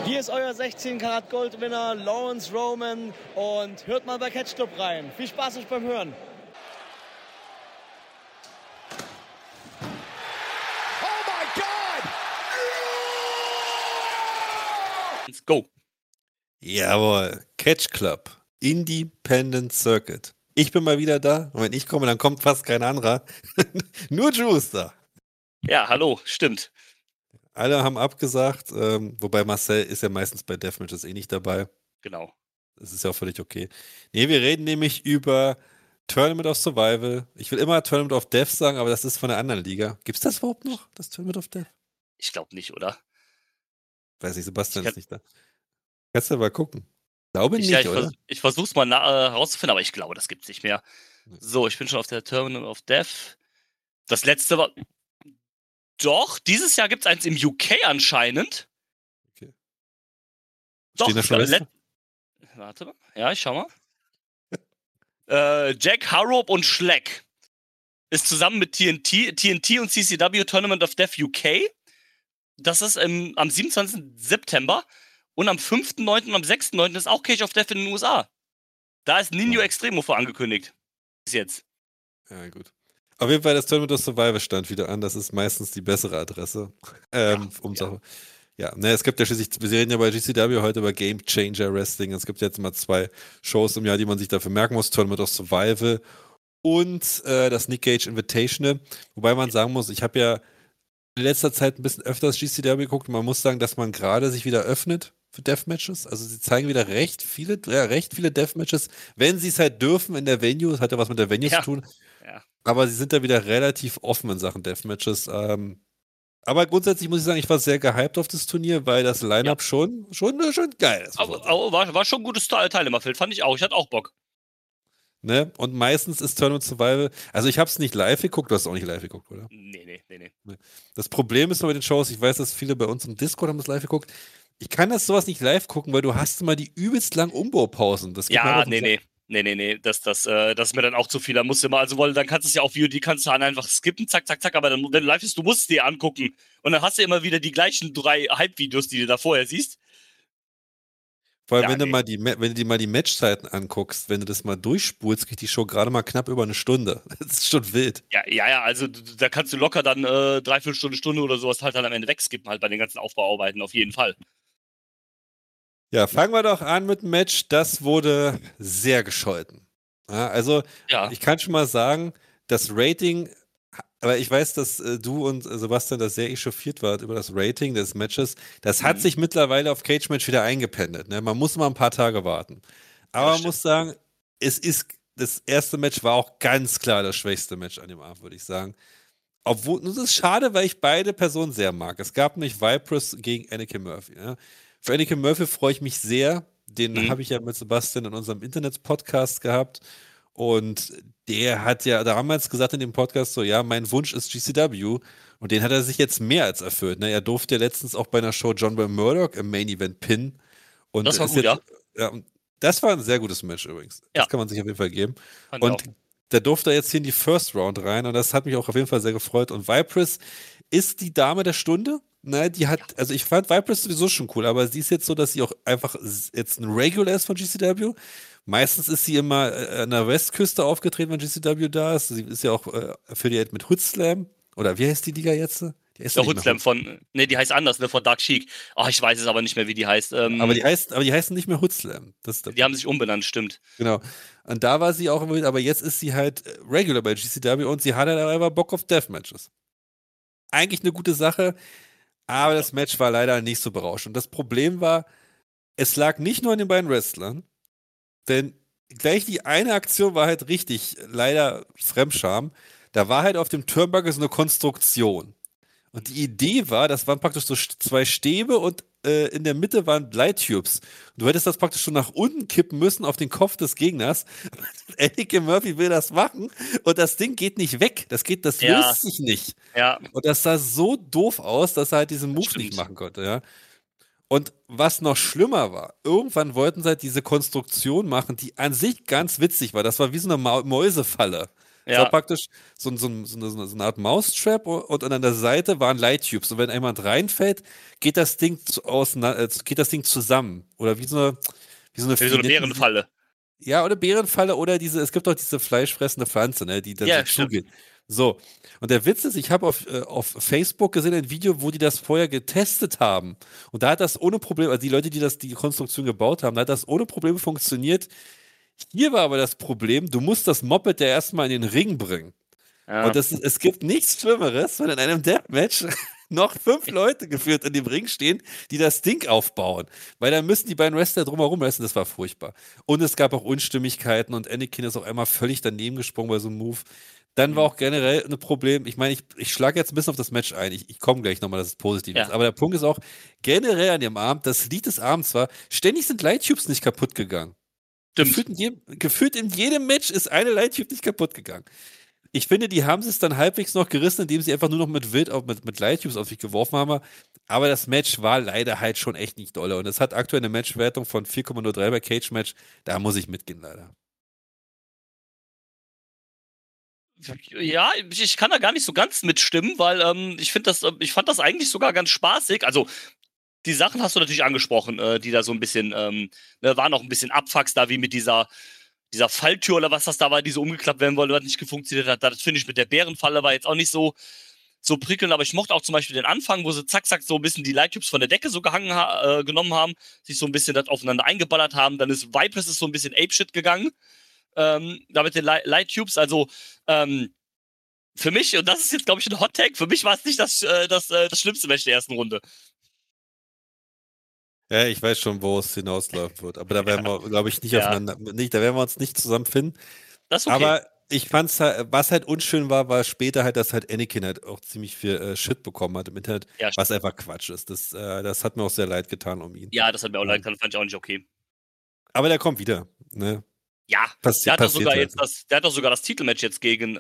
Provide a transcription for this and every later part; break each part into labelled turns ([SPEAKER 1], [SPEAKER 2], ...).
[SPEAKER 1] Hier ist euer 16 Karat Goldwinner Lawrence Roman und hört mal bei Catch Club rein. Viel Spaß euch beim Hören.
[SPEAKER 2] Oh my God!
[SPEAKER 3] Let's go.
[SPEAKER 4] Jawohl, Catch Club, Independent Circuit. Ich bin mal wieder da und wenn ich komme, dann kommt fast kein anderer. Nur Juice da.
[SPEAKER 3] Ja, hallo, stimmt.
[SPEAKER 4] Alle haben abgesagt, wobei Marcel ist ja meistens bei Deathmatches eh nicht dabei.
[SPEAKER 3] Genau.
[SPEAKER 4] Das ist ja auch völlig okay. Nee, wir reden nämlich über Tournament of Survival. Ich will immer Tournament of Death sagen, aber das ist von einer anderen Liga. Gibt's das überhaupt noch, das Tournament of Death?
[SPEAKER 3] Ich glaube nicht, oder?
[SPEAKER 4] Weiß nicht, Sebastian ist nicht da. Kannst du mal gucken. Glaube nicht, oder?
[SPEAKER 3] Ich versuch's mal herauszufinden, aber ich glaube, das gibt's nicht mehr. So, ich bin schon auf der Tournament of Death. Das letzte war... Doch, dieses Jahr gibt's eins im UK anscheinend.
[SPEAKER 4] Okay.
[SPEAKER 3] Doch,
[SPEAKER 4] da schon
[SPEAKER 3] warte mal. Ja, ich schau mal. Jack Harrop und Schleck ist zusammen mit TNT und CCW Tournament of Death UK. Das ist am 27. September. Und am 5.9. und am 6.9. ist auch Cage of Death in den USA. Da ist Nino Extremo vorangekündigt. Bis jetzt.
[SPEAKER 4] Ja, gut. Auf jeden Fall, das Tournament of Survival stand wieder an. Das ist meistens die bessere Adresse. Es gibt ja schließlich, wir reden ja bei GCW heute über Game Changer Wrestling. Es gibt jetzt mal 2 Shows im Jahr, die man sich dafür merken muss. Tournament of Survival und das Nick Gage Invitational. Wobei man sagen muss, ich habe ja in letzter Zeit ein bisschen öfters GCW geguckt und man muss sagen, dass man gerade sich wieder öffnet für Deathmatches. Also sie zeigen wieder recht viele Deathmatches, wenn sie es halt dürfen in der Venue. Das hat ja was mit der Venue zu tun.
[SPEAKER 3] Ja.
[SPEAKER 4] Aber sie sind da wieder relativ offen in Sachen Deathmatches. Aber grundsätzlich muss ich sagen, ich war sehr gehypt auf das Turnier, weil das Line-Up schon geil ist.
[SPEAKER 3] Aber war schon ein gutes Teilnehmerfeld, fand ich auch. Ich hatte auch Bock.
[SPEAKER 4] Ne? Und meistens ist Tournament Survival, also ich habe es nicht live geguckt, du hast es auch nicht live geguckt, oder?
[SPEAKER 3] Nee.
[SPEAKER 4] Das Problem ist nur mit den Shows, ich weiß, dass viele bei uns im Discord haben das live geguckt. Ich kann sowas nicht live gucken, weil du hast immer die übelst langen Umbaupausen. Das
[SPEAKER 3] Nee. Das ist mir dann auch zu viel. Da musst du immer, weil dann kannst du es ja auf VOD, kannst du dann einfach skippen, zack, aber dann, wenn du live bist, du musst es dir angucken. Und dann hast du immer wieder die gleichen 3 Hype-Videos, die du da vorher siehst.
[SPEAKER 4] Vor allem, wenn du dir mal die Matchzeiten anguckst, wenn du das mal durchspulst, kriegt die Show gerade mal knapp über eine Stunde. Das ist schon wild.
[SPEAKER 3] Ja, also da kannst du locker dann 3/4 Stunde oder sowas halt dann am Ende wegskippen, halt bei den ganzen Aufbauarbeiten, auf jeden Fall.
[SPEAKER 4] Ja, fangen wir doch an mit dem Match. Das wurde sehr gescholten. Ja, also, ich kann schon mal sagen, das Rating, aber ich weiß, dass du und Sebastian das sehr echauffiert wart über das Rating des Matches. Das hat sich mittlerweile auf Cage Match wieder eingependelt. Ne? Man muss mal ein paar Tage warten. Aber man muss sagen, das erste Match war auch ganz klar das schwächste Match an dem Abend, würde ich sagen. Obwohl, das ist schade, weil ich beide Personen sehr mag. Es gab nicht Vipress gegen Anakin Murphy. Ne? Für Anakin Murphy freue ich mich sehr. Den habe ich ja mit Sebastian in unserem Internet-Podcast gehabt. Und der hat ja damals gesagt in dem Podcast so, ja, mein Wunsch ist GCW. Und den hat er sich jetzt mehr als erfüllt. Ne? Er durfte ja letztens auch bei einer Show John Bell Murdoch im Main Event pinnen. Und
[SPEAKER 3] das war gut, ja.
[SPEAKER 4] Das war ein sehr gutes Match übrigens.
[SPEAKER 3] Ja.
[SPEAKER 4] Das kann man sich auf jeden Fall geben. Und da durfte er jetzt hier in die First Round rein. Und das hat mich auch auf jeden Fall sehr gefreut. Und Vipress ist die Dame der Stunde. Ne, also ich fand Vipress sowieso schon cool, aber sie ist jetzt so, dass sie auch einfach jetzt ein Regular ist von GCW. Meistens ist sie immer an der Westküste aufgetreten, wenn GCW da ist. Sie ist ja auch affiliate mit Hoodslam. Oder wie heißt die Liga jetzt?
[SPEAKER 3] Die Hoodslam die heißt anders, ne, von Dark Sheik. Ich weiß es aber nicht mehr, wie die heißt.
[SPEAKER 4] Aber die heißen nicht mehr Hoodslam.
[SPEAKER 3] Die haben sich umbenannt, stimmt.
[SPEAKER 4] Genau. Und da war sie auch immer, aber jetzt ist sie halt Regular bei GCW und sie hat halt aber Bock auf Deathmatches. Eigentlich eine gute Sache. Aber das Match war leider nicht so berauschend. Das Problem war, es lag nicht nur an den beiden Wrestlern, denn gleich die eine Aktion war halt richtig, leider Fremdscham. Da war halt auf dem Turnbuckle so eine Konstruktion. Und die Idee war, das waren praktisch so 2 Stäbe und in der Mitte waren Light-Tubes. Du hättest das praktisch schon nach unten kippen müssen auf den Kopf des Gegners. Anakin Murphy will das machen und das Ding geht nicht weg. Das löst sich nicht.
[SPEAKER 3] Ja.
[SPEAKER 4] Und das sah so doof aus, dass er halt diesen Move nicht machen konnte. Ja. Und was noch schlimmer war, irgendwann wollten sie halt diese Konstruktion machen, die an sich ganz witzig war. Das war wie so eine Mäusefalle. Das war praktisch so eine Art Mousetrap und an der Seite waren Light Tubes. Und wenn jemand reinfällt, geht das Ding zusammen. Oder wie so eine
[SPEAKER 3] Bärenfalle.
[SPEAKER 4] Ja, oder Bärenfalle oder es gibt auch diese fleischfressende Pflanze, ne, die dann so zugeht. So. Und der Witz ist, ich habe auf Facebook gesehen ein Video, wo die das vorher getestet haben. Und da hat das ohne Probleme, also die Leute, die Konstruktion gebaut haben, da hat das ohne Probleme funktioniert. Hier war aber das Problem, du musst das Moped ja erstmal in den Ring bringen. Ja. Und es gibt nichts Schlimmeres, wenn in einem Deathmatch noch 5 Leute geführt in dem Ring stehen, die das Ding aufbauen. Weil dann müssen die beiden Wrestler drumherum wresteln, das war furchtbar. Und es gab auch Unstimmigkeiten und Anakin ist auch einmal völlig daneben gesprungen bei so einem Move. Dann war auch generell ein Problem, ich meine, ich schlage jetzt ein bisschen auf das Match ein, ich komme gleich nochmal, dass es positiv ist, aber der Punkt ist auch, generell an dem Abend, das Lied des Abends war, ständig sind Light-Tubes nicht kaputt gegangen. Gefühlt in jedem Match ist eine Light-Tube nicht kaputt gegangen. Ich finde, die haben es dann halbwegs noch gerissen, indem sie einfach nur noch mit Light-Tubes auf sich geworfen haben, aber das Match war leider halt schon echt nicht dolle und es hat aktuell eine Matchwertung von 4,03 bei Cage-Match, da muss ich mitgehen leider.
[SPEAKER 3] Ja, ich kann da gar nicht so ganz mitstimmen, weil ich fand das eigentlich sogar ganz spaßig. Also, die Sachen hast du natürlich angesprochen, die da so ein bisschen, waren auch ein bisschen Abfucks da, wie mit dieser Falltür oder was das da war, die so umgeklappt werden wollte, was nicht funktioniert hat. Das finde ich mit der Bärenfalle war jetzt auch nicht so prickelnd, aber ich mochte auch zum Beispiel den Anfang, wo sie zack, so ein bisschen die Light-Tubes von der Decke so genommen haben, sich so ein bisschen das aufeinander eingeballert haben. Dann ist Vipress so ein bisschen Apeshit gegangen. Da mit den Light-Tubes, also für mich, und das ist jetzt, glaube ich, ein Hot-Tag, für mich war es nicht das schlimmste Match der ersten Runde.
[SPEAKER 4] Ja, ich weiß schon, wo es hinauslaufen wird, aber da werden wir, glaube ich, da werden wir uns nicht zusammenfinden. Das ist okay. Aber ich fand's halt, was halt unschön war später halt, dass halt Anakin halt auch ziemlich viel Shit bekommen hat im Internet, was einfach Quatsch ist. Das hat mir auch sehr leid getan um ihn.
[SPEAKER 3] Ja, das hat mir auch leid getan, fand ich auch nicht okay.
[SPEAKER 4] Aber der kommt wieder, ne?
[SPEAKER 3] Ja, der hat doch sogar das Titelmatch jetzt gegen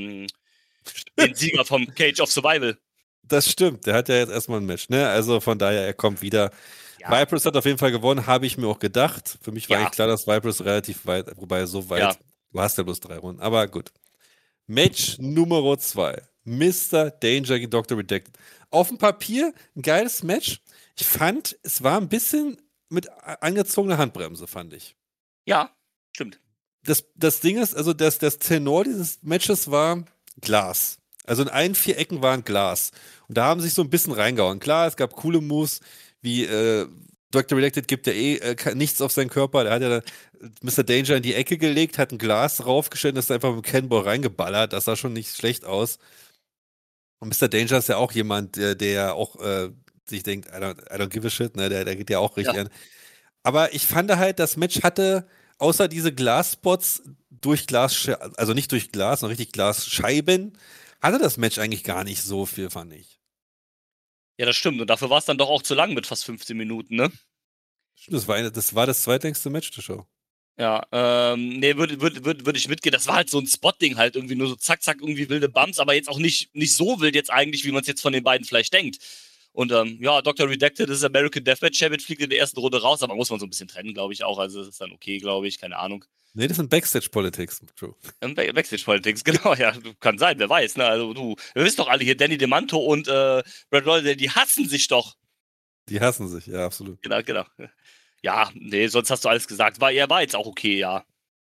[SPEAKER 3] den Sieger vom Cage of Survival.
[SPEAKER 4] Das stimmt, der hat ja jetzt erstmal ein Match, ne? Also von daher, er kommt wieder. Ja. Vipress hat auf jeden Fall gewonnen, habe ich mir auch gedacht. Für mich war eigentlich klar, dass Vipress relativ weit, wobei so weit, du hast ja bloß 3 Runden, aber gut. Match Nummer 2. Mr. Danger gegen Dr. Rejected. Auf dem Papier ein geiles Match. Ich fand, es war ein bisschen mit angezogener Handbremse, fand ich.
[SPEAKER 3] Ja, stimmt.
[SPEAKER 4] Das Ding ist, also das Tenor dieses Matches war Glas. Also in allen 4 Ecken waren Glas. Und da haben sie sich so ein bisschen reingehauen. Klar, es gab coole Moves, wie Dr. Rejected gibt ja nichts auf seinen Körper. Der hat ja Mr. Danger in die Ecke gelegt, hat ein Glas draufgestellt und ist einfach mit dem Cannonball reingeballert. Das sah schon nicht schlecht aus. Und Mr. Danger ist ja auch jemand, der auch sich denkt, I don't give a shit, ne? Der geht ja auch richtig an. Aber ich fand halt, das Match hatte außer diese Glasspots durch Glas, also nicht durch Glas, sondern richtig Glasscheiben, hatte das Match eigentlich gar nicht so viel, fand ich.
[SPEAKER 3] Ja, das stimmt. Und dafür war es dann doch auch zu lang mit fast 15 Minuten, ne?
[SPEAKER 4] Das war das zweitlängste Match der Show.
[SPEAKER 3] Ja, nee, würde ich mitgehen. Das war halt so ein Spot-Ding halt irgendwie, nur so zack, zack, irgendwie wilde Bumps, aber jetzt auch nicht so wild jetzt eigentlich, wie man es jetzt von den beiden vielleicht denkt. Und Dr. Rejected ist American Deathmatch Champion, fliegt in der ersten Runde raus, aber muss man so ein bisschen trennen, glaube ich auch. Also das ist dann okay, glaube ich, keine Ahnung.
[SPEAKER 4] Nee, das sind Backstage-Politics, True.
[SPEAKER 3] Backstage-Politics, genau, ja, kann sein, wer weiß, ne? Also wir wissen doch alle hier, Danny DeManto und Brad Royal, die hassen sich doch.
[SPEAKER 4] Die hassen sich, ja, absolut.
[SPEAKER 3] Genau. Ja, nee, sonst hast du alles gesagt. Er war jetzt auch okay, ja.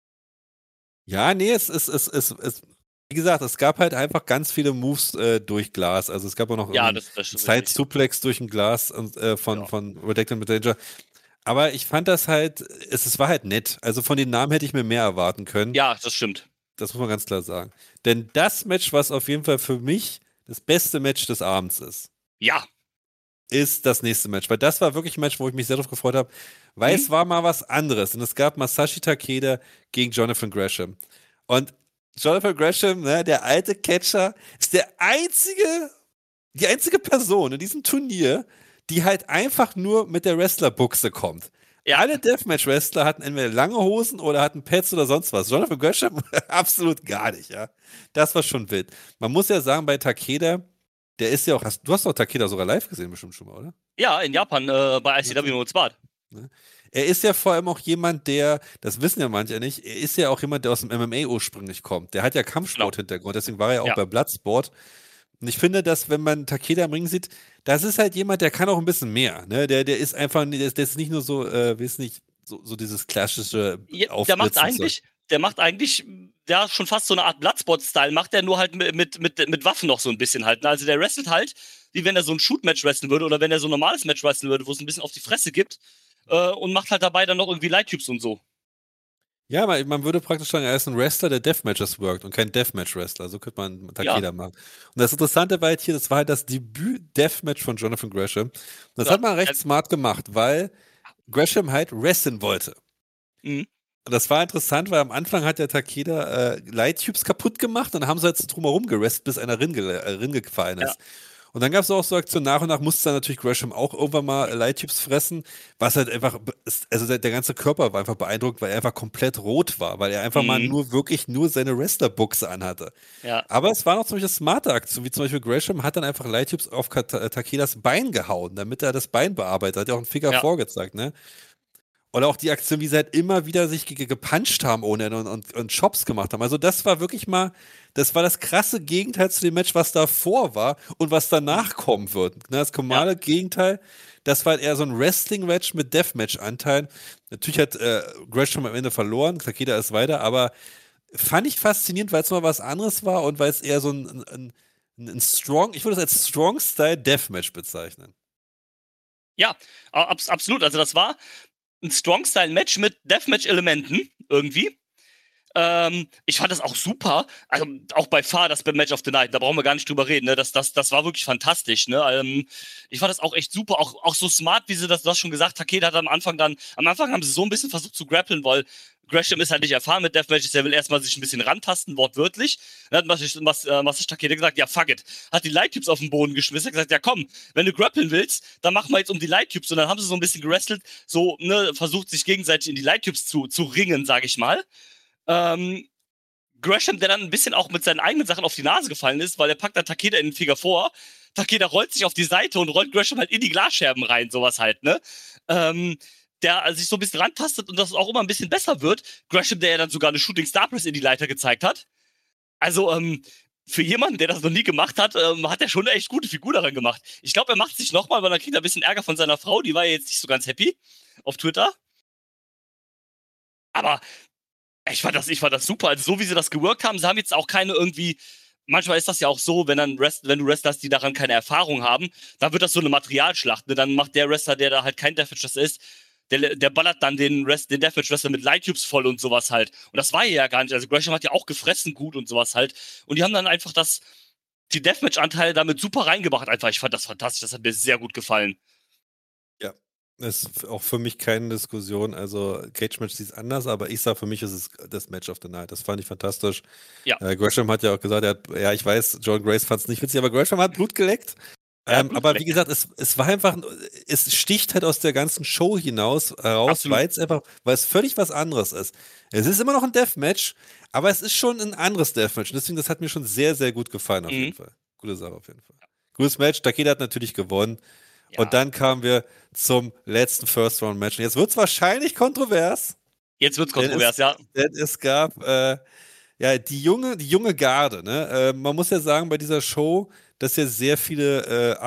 [SPEAKER 4] Ja, nee, wie gesagt, es gab halt einfach ganz viele Moves durch Glas. Also es gab auch noch Side-Suplex durch ein Glas von Rejected mit Danger. Aber ich fand das halt, es war halt nett. Also von den Namen hätte ich mir mehr erwarten können.
[SPEAKER 3] Ja, das stimmt.
[SPEAKER 4] Das muss man ganz klar sagen. Denn das Match, was auf jeden Fall für mich das beste Match des Abends ist.
[SPEAKER 3] Ja.
[SPEAKER 4] Ist das nächste Match. Weil das war wirklich ein Match, wo ich mich sehr drauf gefreut habe. Weil es war mal was anderes. Und es gab Masashi Takeda gegen Jonathan Gresham. Und Jonathan Gresham, ne, der alte Catcher, ist die einzige Person in diesem Turnier, die halt einfach nur mit der Wrestlerbuchse kommt. Ja. Alle Deathmatch-Wrestler hatten entweder lange Hosen oder hatten Pads oder sonst was. Jonathan Gresham absolut gar nicht, ja. Das war schon wild. Man muss ja sagen, bei Takeda, der ist ja auch, du hast doch Takeda sogar live gesehen bestimmt schon mal, oder?
[SPEAKER 3] Ja, in Japan, bei ICW Motzbad.
[SPEAKER 4] er ist ja vor allem auch jemand, das wissen ja manche nicht, er ist ja auch jemand, der aus dem MMA ursprünglich kommt. Der hat ja Kampfsport-Hintergrund, deswegen war er auch bei Bloodsport. Und ich finde, dass, wenn man Takeda im Ring sieht, das ist halt jemand, der kann auch ein bisschen mehr. Ne? Der ist einfach, der ist nicht nur so, weiß nicht, so dieses klassische
[SPEAKER 3] Der macht eigentlich, ja, schon fast so eine Art Bloodsport-Style, macht er nur halt mit Waffen noch so ein bisschen halt. Ne? Also der wrestelt halt, wie wenn er so ein Shoot-Match wresteln würde oder wenn er so ein normales Match wresteln würde, wo es ein bisschen auf die Fresse gibt und macht halt dabei dann noch irgendwie Light-Tubes und so.
[SPEAKER 4] Ja, man würde praktisch sagen, er ist ein Wrestler, der Deathmatches workt und kein Deathmatch-Wrestler. So könnte man Takeda machen. Und das Interessante war halt hier, das war halt das Debüt-Deathmatch von Jonathan Gresham. Und das hat man recht smart gemacht, weil Gresham halt wrestlen wollte. Mhm. Und das war interessant, weil am Anfang hat der Takeda Light Tubes kaputt gemacht und dann haben sie halt drumherum gerest, bis einer gefallen ist. Ja. Und dann gab es auch so Aktionen, nach und nach musste dann natürlich Gresham auch irgendwann mal Light Tubes fressen, was halt einfach, also der ganze Körper war einfach beeindruckt, weil er einfach komplett rot war, weil er einfach mal wirklich nur seine Wrestlerbuchse anhatte. Ja. Aber es war noch zum Beispiel smarte Aktion, wie zum Beispiel Gresham hat dann einfach Light Tubes auf Takedas Bein gehauen, damit er das Bein bearbeitet, hat ja auch einen Finger vorgezeigt, ne? Oder auch die Aktion, wie sie halt immer wieder sich gepuncht haben ohne Ende und Chops gemacht haben. Also das war wirklich mal, das war das krasse Gegenteil zu dem Match, was davor war und was danach kommen wird. Das komale Gegenteil, das war halt eher so ein Wrestling-Match mit Deathmatch-Anteilen. Natürlich hat Gresham am Ende verloren, Takeda ist weiter, aber fand ich faszinierend, weil es mal was anderes war und weil es eher so ein Strong, ich würde es als Strong-Style-Deathmatch bezeichnen.
[SPEAKER 3] Ja, absolut. Also das war ein Strong-Style-Match mit Deathmatch-Elementen irgendwie. Ich fand das auch super. Also auch bei Far, das Match of the Night, da brauchen wir gar nicht drüber reden. Ne? Das war wirklich fantastisch. Ne? Ich fand das auch echt super. Auch so smart, wie sie das schon gesagt. Takeda hat am Anfang haben sie so ein bisschen versucht zu grappeln, weil Gresham ist halt nicht erfahren mit Deathmatches, der will erstmal sich ein bisschen rantasten, wortwörtlich. Dann hat Masashi Takeda gesagt, ja, fuck it. Hat die Light Tubes auf den Boden geschmissen, hat gesagt, ja komm, wenn du grappeln willst, dann machen wir jetzt um die Light Tubes. Und dann haben sie so ein bisschen gewrestelt, so, ne, versucht sich gegenseitig in die Light Tubes zu ringen, sag ich mal. Gresham, der dann ein bisschen auch mit seinen eigenen Sachen auf die Nase gefallen ist, weil er packt dann Takeda in den Finger vor. Takeda rollt sich auf die Seite und rollt Gresham halt in die Glasscherben rein, sowas halt, ne? Der sich so ein bisschen rantastet und das auch immer ein bisschen besser wird. Gresham, der ja dann sogar eine Shooting Star Press in die Leiter gezeigt hat. Also, für jemanden, der das noch nie gemacht hat, hat er schon eine echt gute Figur daran gemacht. Ich glaube, er macht sich nochmal, weil dann kriegt er ein bisschen Ärger von seiner Frau. Die war ja jetzt nicht so ganz happy auf Twitter. Aber ich fand das super. Also, so wie sie das geworkt haben, sie haben jetzt auch keine irgendwie. Manchmal ist das ja auch so, wenn du Wrestler hast, die daran keine Erfahrung haben, dann wird das so eine Materialschlacht. Ne? Dann macht der Wrestler, der da halt kein Deathmatch ist, der ballert dann den Deathmatch-Wrestler mit Light Tubes voll und sowas halt. Und das war ja gar nicht. Also Gresham hat ja auch gefressen gut und sowas halt. Und die haben dann einfach die Deathmatch-Anteile damit super reingebracht. Einfach, ich fand das fantastisch. Das hat mir sehr gut gefallen.
[SPEAKER 4] Ja, das ist auch für mich keine Diskussion. Also Cage-Match sieht es anders, aber ich sage, für mich ist es das Match of the Night. Das fand ich fantastisch. Ja. Gresham hat ja auch gesagt, ich weiß, John Grace fand es nicht witzig, aber Gresham hat Blut geleckt. Aber wie gesagt, es war einfach, es sticht halt aus der ganzen Show heraus, weil es völlig was anderes ist. Es ist immer noch ein Deathmatch, aber es ist schon ein anderes Deathmatch. Deswegen, das hat mir schon sehr, sehr gut gefallen auf jeden Fall. Gute Sache auf jeden Fall. Gutes Match, Takeda hat natürlich gewonnen. Ja. Und dann kamen wir zum letzten First-Round-Match. Und jetzt wird es wahrscheinlich kontrovers.
[SPEAKER 3] Denn
[SPEAKER 4] es gab die junge Garde. Ne? Man muss ja sagen, bei dieser Show, dass ja sehr viele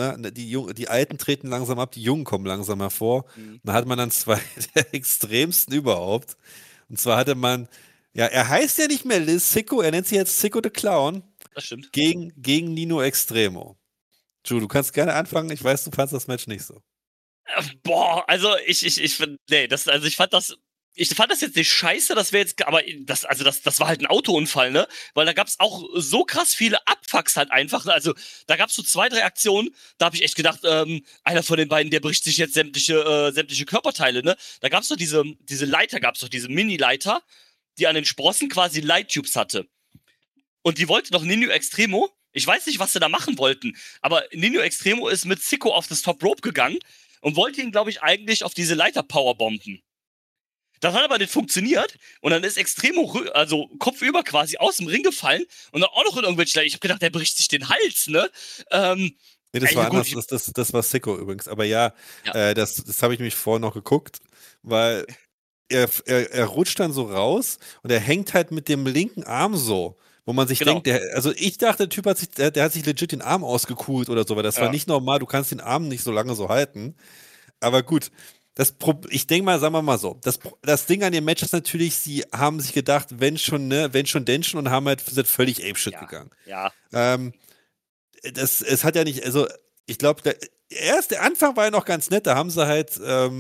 [SPEAKER 4] die Alten treten langsam ab, die Jungen kommen langsam hervor. Da hat man dann zwei der extremsten überhaupt. Und zwar hatte man, er heißt ja nicht mehr Liz Sicko, er nennt sich jetzt Sicko the Clown.
[SPEAKER 3] Das stimmt.
[SPEAKER 4] Gegen Nino Extremo. Ju, du kannst gerne anfangen, ich weiß, du fandst das Match nicht so.
[SPEAKER 3] Boah, also ich fand das jetzt nicht scheiße, das war halt ein Autounfall, ne? Weil da gab's auch so krass viele Abfucks halt einfach. Also da gab's so 2, 3 Aktionen, da habe ich echt gedacht, einer von den beiden, der bricht sich jetzt sämtliche Körperteile, ne? Da gab's doch diese Leiter, diese Mini-Leiter, die an den Sprossen quasi Light Tubes hatte. Und die wollte doch Nino Extremo, ich weiß nicht, was sie da machen wollten, aber Nino Extremo ist mit Sicko auf das Top Rope gegangen und wollte ihn, glaube ich, eigentlich auf diese Leiter powerbomben. Das hat aber nicht funktioniert und dann ist Extremo, also kopfüber quasi aus dem Ring gefallen und dann auch noch in irgendwelche, ich habe gedacht, der bricht sich den Hals, ne?
[SPEAKER 4] Nee, das war anders. Das war Sicko übrigens. Aber ja. Das habe ich mich vorher noch geguckt, weil er rutscht dann so raus und er hängt halt mit dem linken Arm so, wo man sich denkt, also ich dachte, der Typ hat sich legit den Arm ausgekugelt oder so, weil das war nicht normal, du kannst den Arm nicht so lange so halten. Aber gut, ich denke mal, sagen wir mal so, das Ding an dem Match ist natürlich, sie haben sich gedacht, wenn schon, denn schon und haben halt sind völlig apeshit gegangen.
[SPEAKER 3] Ja.
[SPEAKER 4] Es hat ja nicht, also ich glaube, der Anfang war ja noch ganz nett, da haben sie halt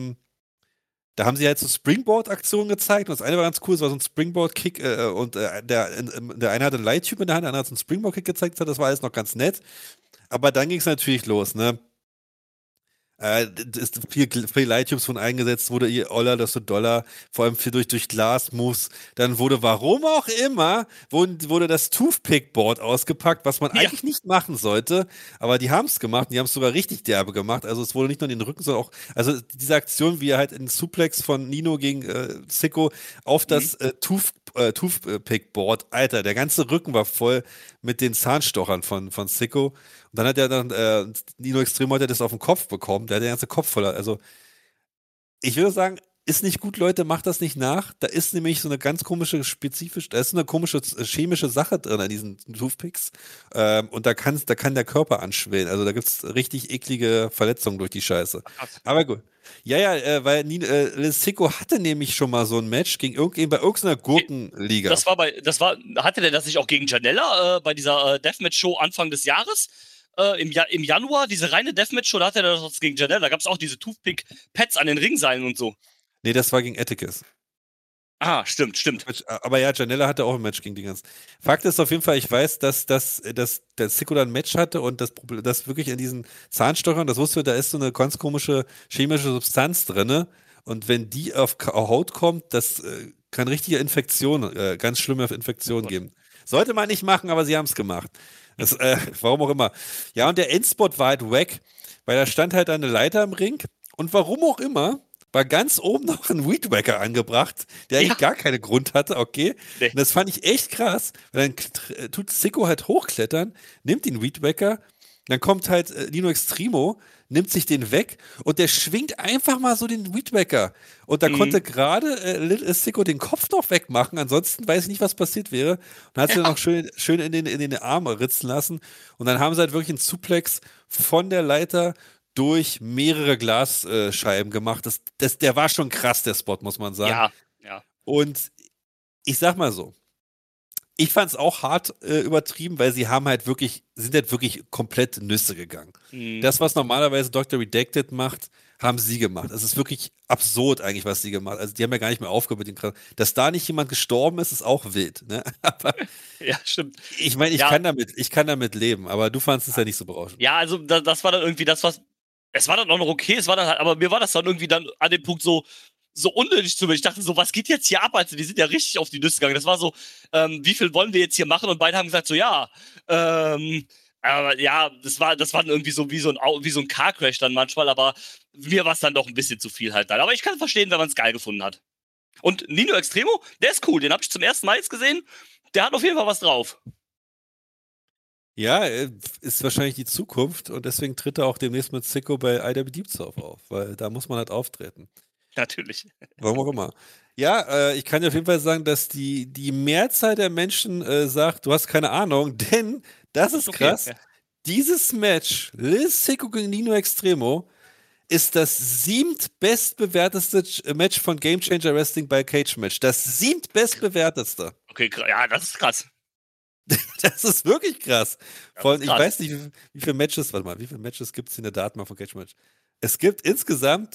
[SPEAKER 4] so Springboard-Aktionen gezeigt und das eine war ganz cool, es war so ein Springboard-Kick und der eine hatte einen Light-Typ in der Hand, der andere hat so einen Springboard-Kick gezeigt, das war alles noch ganz nett. Aber dann ging es natürlich los, ne? Ist viel Light-Tubes von eingesetzt, wurde ihr Oller, das so Dollar, vor allem durch Glas-Moves. Dann wurde, warum auch immer, wurde das Toothpick-Board ausgepackt, was man eigentlich nicht machen sollte, aber die haben es gemacht und die haben es sogar richtig derbe gemacht. Also es wurde nicht nur in den Rücken, sondern auch, also diese Aktion, wie er halt in Suplex von Nino gegen Sicko auf das Toothpick-Board, Alter, der ganze Rücken war voll mit den Zahnstochern von Sicko. Und dann hat er Nino Extremo hat er das auf den Kopf bekommen, der hat den ganzen Kopf voller. Also, ich würde sagen, ist nicht gut, Leute, macht das nicht nach. Da ist nämlich so eine ganz komische, da ist so eine komische chemische Sache drin an diesen Toothpicks. Und da kann der Körper anschwellen. Also da gibt es richtig eklige Verletzungen durch die Scheiße. Aber gut. Ja, weil Sicko hatte nämlich schon mal so ein Match gegen bei irgendeiner Gurkenliga.
[SPEAKER 3] Hatte der das nicht auch gegen Janella bei dieser Deathmatch-Show Anfang des Jahres? Im Januar, diese reine Deathmatch-Show, da hatte er das gegen Janella. Da gab es auch diese Toothpick-Pads an den Ringseilen und so.
[SPEAKER 4] Nee, das war gegen Atticus.
[SPEAKER 3] Ah, stimmt.
[SPEAKER 4] Aber ja, Janella hatte auch ein Match gegen die ganzen. Fakt ist auf jeden Fall, ich weiß, dass der Sicko da ein Match hatte und das wirklich in diesen Zahnstochern, das wusste, da ist so eine ganz komische chemische Substanz drin. Und wenn die auf Haut kommt, das kann richtige Infektionen, ganz schlimme Infektionen geben. Sollte man nicht machen, aber sie haben es gemacht. Warum auch immer. Ja, und der Endspot war halt wack, weil da stand halt eine Leiter im Ring und warum auch immer war ganz oben noch ein Weedwacker angebracht, der eigentlich gar keinen Grund hatte, okay. Nee. Und das fand ich echt krass, weil dann tut Sicko halt hochklettern, nimmt den Weedwacker, dann kommt halt Nino Extremo, nimmt sich den weg und der schwingt einfach mal so den Weedwacker. Und da konnte gerade Sicko den Kopf noch wegmachen, ansonsten weiß ich nicht, was passiert wäre. Und hat sie dann auch schön in den Arm ritzen lassen. Und dann haben sie halt wirklich einen Suplex von der Leiter durch mehrere Glasscheiben gemacht. Der war schon krass, der Spot, muss man sagen.
[SPEAKER 3] Ja.
[SPEAKER 4] Und ich sag mal so, ich fand es auch hart übertrieben, weil sind halt wirklich komplett Nüsse gegangen. Das, was normalerweise Dr. Redacted macht, haben sie gemacht. Es ist wirklich absurd eigentlich, was sie gemacht haben. Also die haben ja gar nicht mehr aufgehört mit dem Kram. Dass da nicht jemand gestorben ist, ist auch wild. Ne? Aber
[SPEAKER 3] ja, stimmt.
[SPEAKER 4] Ich meine, ich kann damit leben, aber du fandest es ja nicht so berauschend.
[SPEAKER 3] Ja, also das war dann irgendwie das, was es war dann auch noch okay, aber mir war das dann irgendwie dann an dem Punkt so unnötig zu mir. Ich dachte so, was geht jetzt hier ab? Also die sind ja richtig auf die Nüsse gegangen. Das war so, wie viel wollen wir jetzt hier machen? Und beide haben gesagt so, ja. Aber ja, das war dann irgendwie so wie so ein Car-Crash dann manchmal, aber mir war es dann doch ein bisschen zu viel halt dann. Aber ich kann verstehen, wenn man es geil gefunden hat. Und Nino Extremo, der ist cool. Den habe ich zum ersten Mal jetzt gesehen. Der hat auf jeden Fall was drauf.
[SPEAKER 4] Ja, ist wahrscheinlich die Zukunft und deswegen tritt er auch demnächst mit Sicko bei IW Deep South auf, weil da muss man halt auftreten.
[SPEAKER 3] Natürlich.
[SPEAKER 4] Warum auch immer. Ja, ich kann dir auf jeden Fall sagen, dass die Mehrzahl der Menschen sagt, du hast keine Ahnung, denn das ist krass. Ja. Dieses Match, Liz Sicko gegen Nino Extremo, ist das 7. Match von Game Changer Wrestling bei Cage Match. Das 7.
[SPEAKER 3] Okay, ja, das ist krass.
[SPEAKER 4] Das ist wirklich krass. Vor allem, ich weiß nicht, wie viele Matches gibt es in der Datenbank von Cage Match? Es gibt insgesamt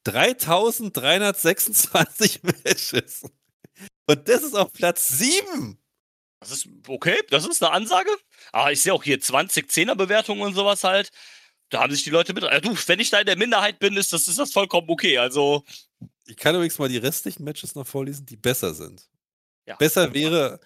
[SPEAKER 4] 3326 Matches. Und das ist auf Platz 7.
[SPEAKER 3] Das ist okay, das ist eine Ansage. Aber ich sehe auch hier 20 10er-Bewertungen und sowas halt. Da haben sich die Leute mit. Du, wenn ich da in der Minderheit bin, ist das vollkommen okay. Also.
[SPEAKER 4] Ich kann übrigens mal die restlichen Matches noch vorlesen, die besser sind.
[SPEAKER 3] Ja.
[SPEAKER 4] Besser wäre.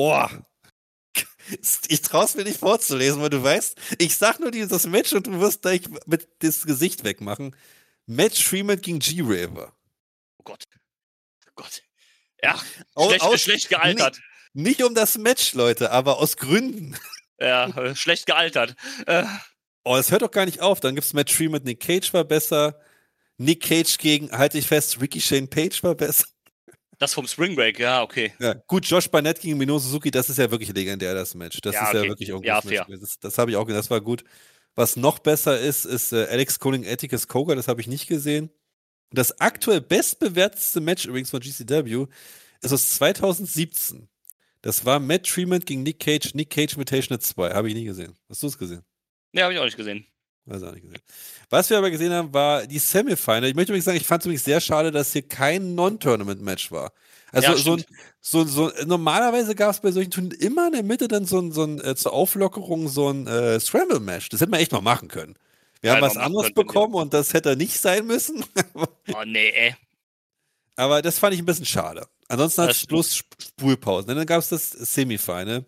[SPEAKER 4] Ich trau's mir nicht vorzulesen, weil du weißt, ich sag nur dieses Match und du wirst gleich mit das Gesicht wegmachen. Match Freeman gegen G-Raver.
[SPEAKER 3] Oh Gott. Ja, schlecht gealtert.
[SPEAKER 4] Nicht um das Match, Leute, aber aus Gründen.
[SPEAKER 3] Ja, schlecht gealtert.
[SPEAKER 4] Oh, das hört doch gar nicht auf. Dann gibt's Match 3 mit Nick Cage war besser. Nick Cage gegen, halte ich fest, Ricky Shane Page war besser.
[SPEAKER 3] Das vom Spring Break, ja, okay.
[SPEAKER 4] Ja, gut, Josh Barnett gegen Minoru Suzuki, das ist ja wirklich legendär, das Match. Das ist ja wirklich irgendwas. Ja, fair. Das habe ich auch gesehen, das war gut. Was noch besser ist Alex Colling, Atticus Cogar, das habe ich nicht gesehen. Und das aktuell bestbewertetste Match übrigens von GCW ist aus 2017. Das war Matt Tremont gegen Nick Cage Invitational 2. Habe ich nie gesehen. Hast du es gesehen?
[SPEAKER 3] Nee, habe ich auch nicht gesehen.
[SPEAKER 4] Also auch nicht gesehen. Was wir aber gesehen haben, war die Semifinal. Ich möchte übrigens sagen, ich fand es übrigens sehr schade, dass hier kein Non-Tournament-Match war. Also ja, normalerweise gab es bei solchen Turnieren immer in der Mitte dann zur Auflockerung so ein Scramble-Match. Das hätte man echt mal machen können. Wir haben was anderes bekommen und das hätte nicht sein müssen.
[SPEAKER 3] Oh nee, ey.
[SPEAKER 4] Aber das fand ich ein bisschen schade. Ansonsten hat es bloß Spulpausen. Dann gab es das Semifinal.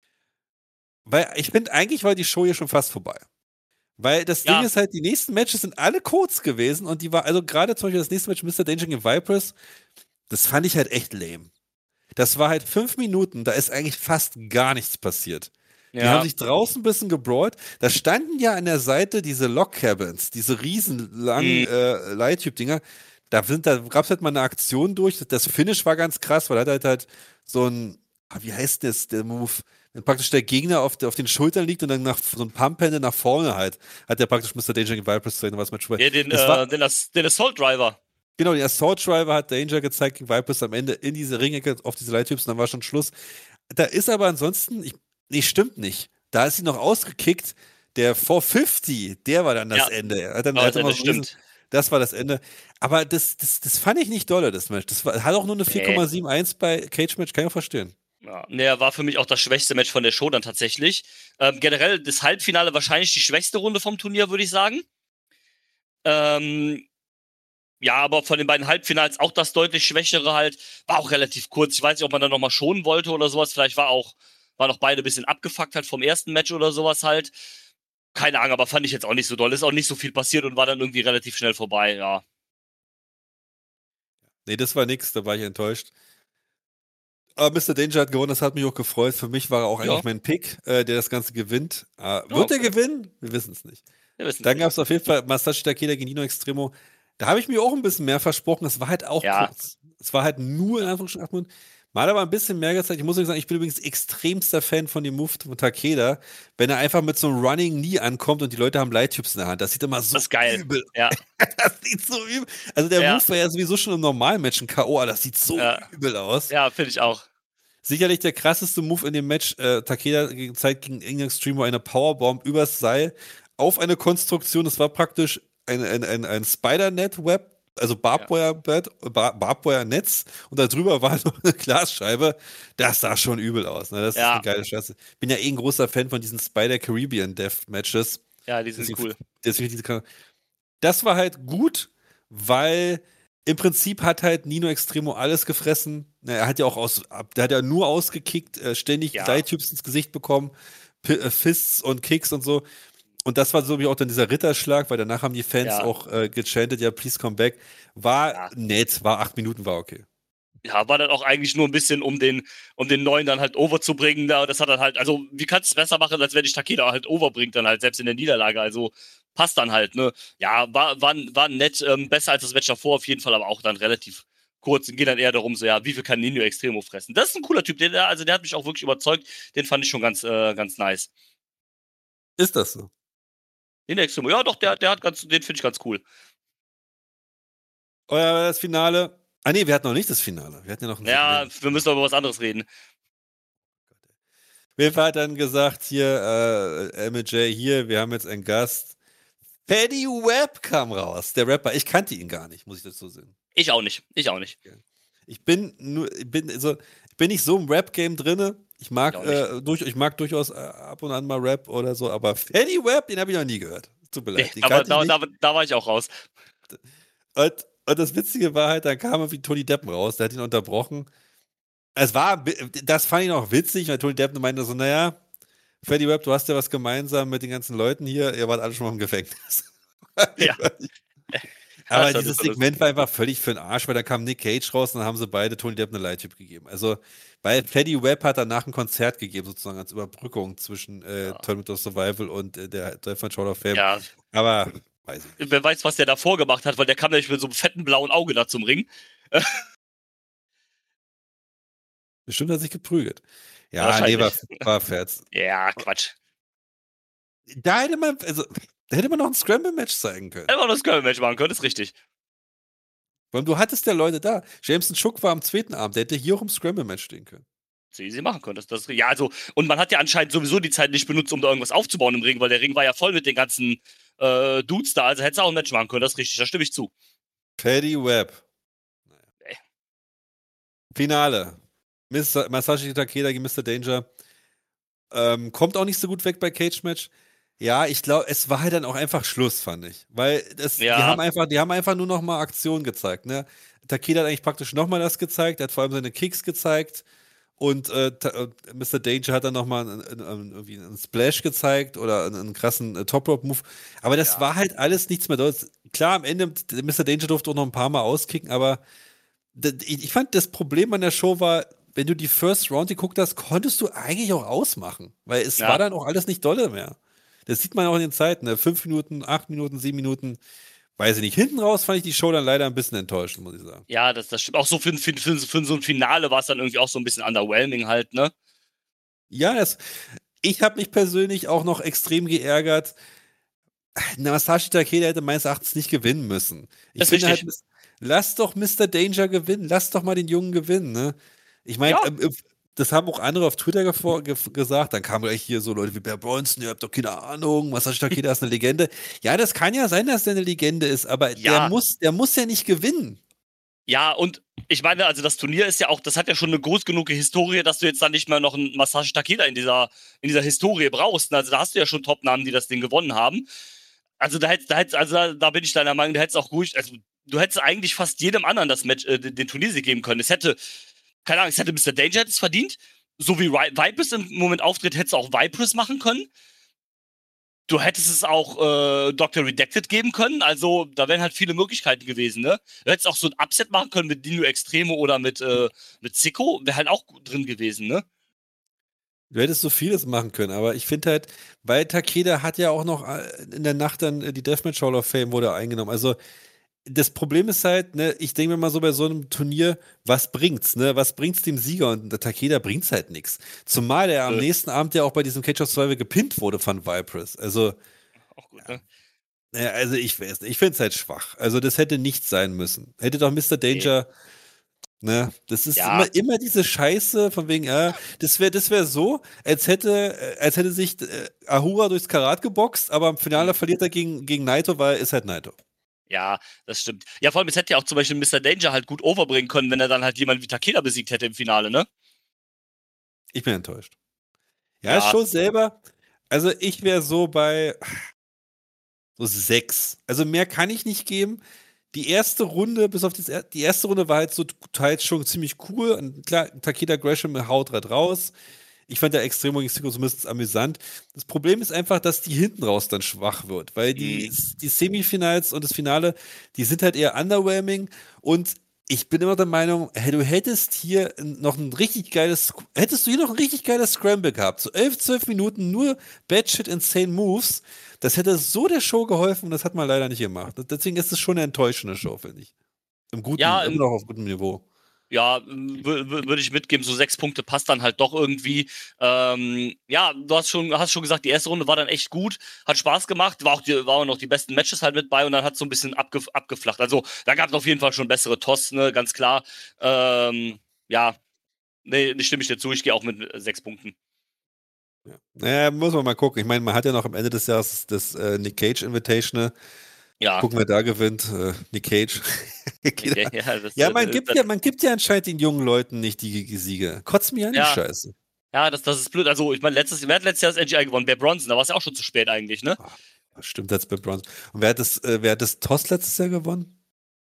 [SPEAKER 4] Weil ich finde, eigentlich war die Show hier schon fast vorbei. Weil das Ding ist halt, die nächsten Matches sind alle kurz gewesen und die war, also gerade zum Beispiel das nächste Match Mr. Danger gegen Vipers, das fand ich halt echt lame. Das war halt 5 Minuten, da ist eigentlich fast gar nichts passiert. Die haben sich draußen ein bisschen gebrawlt. Da standen ja an der Seite diese Lock-Cabins, diese riesenlangen Light-Tube-Dinger. Da gab es halt mal eine Aktion durch. Das Finish war ganz krass, weil er halt so ein, wie heißt das, der Move? Wenn praktisch der Gegner auf den Schultern liegt und dann nach so ein Pump-Hände nach vorne halt, hat der praktisch Mr. Danger gegen Vipers zu was Match.
[SPEAKER 3] Ja, den Assault Driver.
[SPEAKER 4] Genau, den Assault Driver hat Danger gezeigt gegen Vipers am Ende in diese Ringecke auf diese Light-Tubes und dann war schon Schluss. Da ist aber ansonsten, stimmt nicht. Da ist sie noch ausgekickt. Der 450, der war dann das Ende. Das war das Ende. Aber das fand ich nicht dolle, das Match. Das hat auch nur eine 4,71 bei Cage-Match, kann ich auch verstehen.
[SPEAKER 3] Ja, war für mich auch das schwächste Match von der Show dann tatsächlich. Generell das Halbfinale wahrscheinlich die schwächste Runde vom Turnier, würde ich sagen. Ja, aber von den beiden Halbfinals auch das deutlich schwächere halt. War auch relativ kurz. Ich weiß nicht, ob man da nochmal schonen wollte oder sowas. Vielleicht waren noch beide ein bisschen abgefuckt halt vom ersten Match oder sowas halt. Keine Ahnung, aber fand ich jetzt auch nicht so doll. Ist auch nicht so viel passiert und war dann irgendwie relativ schnell vorbei, ja.
[SPEAKER 4] Nee, das war nix, da war ich enttäuscht. Aber Mr. Danger hat gewonnen, das hat mich auch gefreut. Für mich war er auch eigentlich mein Pick, der das Ganze gewinnt. Wird er gewinnen? Wir wissen es nicht. Dann gab es auf jeden Fall Masashi Takeda gegen Nino Extremo. Da habe ich mir auch ein bisschen mehr versprochen. Es war halt auch kurz. Es war halt nur in Anführungsstrichen 8 Minuten. Mal aber ein bisschen mehr gezeigt. Ich muss sagen, ich bin übrigens extremster Fan von dem Move von Takeda, wenn er einfach mit so einem Running Knee ankommt und die Leute haben Light-Tubes in der Hand. Das sieht immer so übel aus. Ja. Das sieht so übel. Also der Move war ja sowieso schon im normalen Match ein K.O., aber das sieht so übel aus.
[SPEAKER 3] Ja, finde ich auch.
[SPEAKER 4] Sicherlich der krasseste Move in dem Match. Takeda zeigt gegen Ingen Extremo eine Powerbomb übers Seil auf eine Konstruktion. Das war praktisch ein Spider-Net-Web, also Barbwire-Netz und da drüber war noch eine Glasscheibe. Das sah schon übel aus. Ne? Das ist eine geile Scheiße. Bin ja ein großer Fan von diesen Spider-Caribbean-Death-Matches.
[SPEAKER 3] Ja, die sind cool.
[SPEAKER 4] Das war halt gut, weil im Prinzip hat halt Nino Extremo alles gefressen. Er hat ja auch der hat ja nur ausgekickt, ständig Light-Tubes ins Gesicht bekommen, Fists und Kicks und so. Und das war so wie auch dann dieser Ritterschlag, weil danach haben die Fans auch gechantet, please come back. War nett, war 8 Minuten, war okay.
[SPEAKER 3] Ja, war dann auch eigentlich nur ein bisschen, um den Neuen dann halt overzubringen. Das hat dann halt, also wie kannst du es besser machen, als wenn dich Takeda halt overbringt, dann halt selbst in der Niederlage. Also passt dann halt, ne? Ja, war nett, besser als das Match davor auf jeden Fall, aber auch dann relativ kurz und geht dann eher darum, so wie viel kann Nino Extremo fressen? Das ist ein cooler Typ, der hat mich auch wirklich überzeugt. Den fand ich schon ganz nice.
[SPEAKER 4] Ist das so?
[SPEAKER 3] Nino Extremo, ja doch, den finde ich ganz cool.
[SPEAKER 4] Das Finale. Nee, wir hatten noch nicht das Finale. Wir hatten ja noch
[SPEAKER 3] wir müssen über was anderes reden.
[SPEAKER 4] Wilfer hat dann gesagt, hier, MJ, wir haben jetzt einen Gast. Paddy Webb kam raus, der Rapper. Ich kannte ihn gar nicht, muss ich dazu sehen.
[SPEAKER 3] Ich auch nicht.
[SPEAKER 4] Ich bin nicht so im Rap-Game drinne. Ich mag durchaus ab und an mal Rap oder so, aber Paddy Webb, den habe ich noch nie gehört. Tut mir leid.
[SPEAKER 3] Aber da war ich auch raus.
[SPEAKER 4] Und das Witzige war halt, dann kam irgendwie Tony Deppen raus, der hat ihn unterbrochen. Das fand ich noch witzig, weil Tony Deppen meinte so, naja, Paddy Webb, du hast ja was gemeinsam mit den ganzen Leuten hier, ihr wart alle schon mal im Gefängnis.
[SPEAKER 3] Ja.
[SPEAKER 4] Aber dieses Segment war einfach völlig für den Arsch, weil da kam Nick Cage raus und dann haben sie beide Tony Depp eine Light-Tip gegeben. Also, weil Freddy Webb hat danach ein Konzert gegeben, sozusagen als Überbrückung zwischen Tournament of Survival und der Deathmatch Hall of Fame.
[SPEAKER 3] Ja.
[SPEAKER 4] Aber, weiß ich nicht.
[SPEAKER 3] Wer weiß, was der davor gemacht hat, weil der kam nämlich mit so einem fetten blauen Auge da zum Ring.
[SPEAKER 4] Bestimmt hat er sich geprügelt. Ja, nee, war Ferz.
[SPEAKER 3] Ja, Quatsch.
[SPEAKER 4] Da hätte man noch ein Scramble-Match zeigen können.
[SPEAKER 3] Hätte man noch ein Scramble-Match machen können, ist richtig.
[SPEAKER 4] Weil du hattest ja Leute da. Jameson Shook war am zweiten Abend, der hätte hier auch im Scramble-Match stehen können.
[SPEAKER 3] Sie machen können. Ja, also, und man hat ja anscheinend sowieso die Zeit nicht benutzt, um da irgendwas aufzubauen im Ring, weil der Ring war ja voll mit den ganzen Dudes da, also hätte es auch ein Match machen können, das ist richtig, da stimme ich zu.
[SPEAKER 4] Freddy Webb. Naja. Finale. Masashi Takeda gegen Mr. Danger. Kommt auch nicht so gut weg bei Cage-Match. Ja, ich glaube, es war halt dann auch einfach Schluss, fand ich. Weil die haben einfach nur noch mal Aktionen gezeigt. Ne? Takeda hat eigentlich praktisch noch mal das gezeigt. Er hat vor allem seine Kicks gezeigt. Und Mr. Danger hat dann noch mal irgendwie einen Splash gezeigt oder einen krassen Top-Rope-Move. Aber das war halt alles nichts mehr. Klar, am Ende, Mr. Danger durfte auch noch ein paar Mal auskicken, aber ich fand, das Problem an der Show war, wenn du die First Round geguckt hast, konntest du eigentlich auch ausmachen. Weil es war dann auch alles nicht dolle mehr. Das sieht man auch in den Zeiten. Ne? 5 Minuten, 8 Minuten, 7 Minuten. Weiß ich nicht. Hinten raus fand ich die Show dann leider ein bisschen enttäuschend, muss ich sagen.
[SPEAKER 3] Ja, das stimmt. Auch so für so ein Finale war es dann irgendwie auch so ein bisschen underwhelming halt, ne?
[SPEAKER 4] Ja, ich habe mich persönlich auch noch extrem geärgert. Masashi Takeda hätte meines Erachtens nicht gewinnen müssen. Ich finde halt, lass doch Mr. Danger gewinnen. Lass doch mal den Jungen gewinnen, ne? Ich meine, das haben auch andere auf Twitter gesagt. Dann kamen gleich hier so Leute wie Bear Bronson, ihr habt doch keine Ahnung, Masashi Takeda ist eine Legende. Ja, das kann ja sein, dass der eine Legende ist, aber der muss ja nicht gewinnen.
[SPEAKER 3] Ja, und ich meine, also das Turnier ist ja auch, das hat ja schon eine groß genug Historie, dass du jetzt dann nicht mehr noch einen Masashi Takeda in dieser Historie brauchst. Also da hast du ja schon Top-Namen, die das Ding gewonnen haben. Also da bin ich deiner Meinung, da hättest auch ruhig, also du hättest eigentlich fast jedem anderen das Match, den Turniersieg geben können. Keine Ahnung, es hätte Mr. Danger es verdient. So wie Vipress im Moment auftritt, hättest du auch Vipress machen können. Du hättest es auch Dr. Redacted geben können. Also, da wären halt viele Möglichkeiten gewesen, ne? Du hättest auch so ein Upset machen können mit Dino Extremo oder mit Sicko. Wäre halt auch drin gewesen, ne?
[SPEAKER 4] Du hättest so vieles machen können, aber ich finde halt, weil Takeda hat ja auch noch in der Nacht dann die Deathmatch Hall of Fame wurde eingenommen. Also, das Problem ist halt, ne, ich denke mir mal so bei so einem Turnier, was bringt's, ne? Was bringt's dem Sieger? Und der Takeda bringt's halt nichts. Zumal er am nächsten Abend ja auch bei diesem Cage of Survival gepinnt wurde von Vipress. Also,
[SPEAKER 3] auch gut, ne?
[SPEAKER 4] Ja, also ich finde es halt schwach. Also, das hätte nicht sein müssen. Hätte doch Mr. Danger, ne? Das ist immer diese Scheiße von wegen, das wär so, als hätte sich Ahura durchs Karat geboxt, aber im Finale verliert er gegen Naito, weil er ist halt Naito.
[SPEAKER 3] Ja, das stimmt. Ja, vor allem, es hätte ja auch zum Beispiel Mr. Danger halt gut overbringen können, wenn er dann halt jemanden wie Takeda besiegt hätte im Finale, ne?
[SPEAKER 4] Ich bin enttäuscht. Ja, Show selber, also ich wäre so bei so 6. Also mehr kann ich nicht geben. Die erste Runde, die erste Runde war halt so teils schon ziemlich cool. Und klar, Takeda Gresham haut halt raus. Ich fand der Extremo gegen Sicko zumindest amüsant. Das Problem ist einfach, dass die hinten raus dann schwach wird, weil die Semifinals und das Finale, die sind halt eher underwhelming und ich bin immer der Meinung, du hättest hier noch ein richtig geiles Scramble gehabt. So 11, 12 Minuten nur Batshit Insane Moves. Das hätte so der Show geholfen und das hat man leider nicht gemacht. Deswegen ist es schon eine enttäuschende Show, finde ich. Immer noch auf gutem Niveau.
[SPEAKER 3] Ja, würde ich mitgeben, so 6 Punkte passt dann halt doch irgendwie. Ja, du hast schon gesagt, die erste Runde war dann echt gut, hat Spaß gemacht, war auch noch die besten Matches halt mit bei und dann hat es so ein bisschen abgeflacht. Also da gab es auf jeden Fall schon bessere Toss, ne, ganz klar. Ja, nee, stimme ich dir zu, ich gehe auch mit 6 Punkten.
[SPEAKER 4] Ja. Naja, muss man mal gucken. Ich meine, man hat ja noch am Ende des Jahres das Nick Cage Invitational. Ja. Gucken, wer da gewinnt. Nick Cage. Man gibt ja anscheinend den jungen Leuten nicht die Siege. Kotzt mir an die Scheiße.
[SPEAKER 3] Ja, das ist blöd. Also, ich meine, wer hat letztes Jahr das NGI gewonnen? Bear Bronson, da war es ja auch schon zu spät eigentlich, ne?
[SPEAKER 4] Stimmt, das Bear Bronson. Und wer hat das TOS letztes Jahr gewonnen?